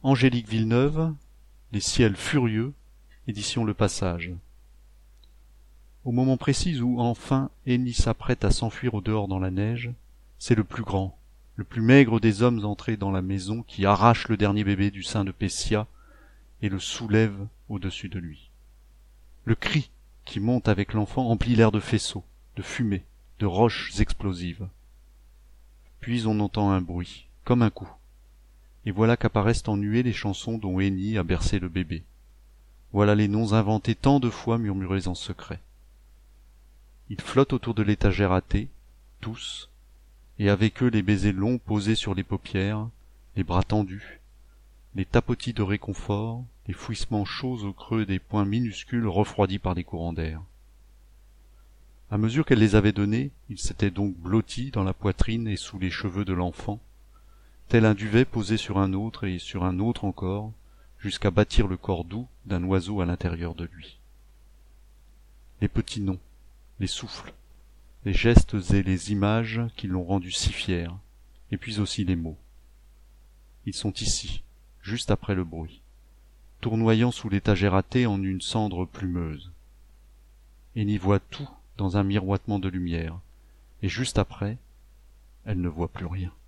Angélique Villeneuve, Les ciels furieux, édition Le Passage. Au moment précis où, enfin, Henny s'apprête à s'enfuir au dehors dans la neige, c'est le plus grand, le plus maigre des hommes entrés dans la maison qui arrache le dernier bébé du sein de Pessia et le soulève au-dessus de lui. Le cri qui monte avec l'enfant emplit l'air de faisceaux, de fumée, de roches explosives. Puis on entend un bruit, comme un coup. Et voilà qu'apparaissent en nuées les chansons dont Henny a bercé le bébé. Voilà les noms inventés tant de fois murmurés en secret. Ils flottent autour de l'étagère athée, tous, et avec eux les baisers longs posés sur les paupières, les bras tendus, les tapotis de réconfort, les fouissements chauds au creux des poings minuscules refroidis par des courants d'air. À mesure qu'elle les avait donnés, ils s'étaient donc blottis dans la poitrine et sous les cheveux de l'enfant, tel un duvet posé sur un autre et sur un autre encore, jusqu'à bâtir le corps doux d'un oiseau à l'intérieur de lui. Les petits noms, les souffles, les gestes et les images qui l'ont rendu si fier, et puis aussi les mots. Ils sont ici, juste après le bruit, tournoyant sous l'étagère athée en une cendre plumeuse. Henny voit tout dans un miroitement de lumière, et juste après, elle ne voit plus rien.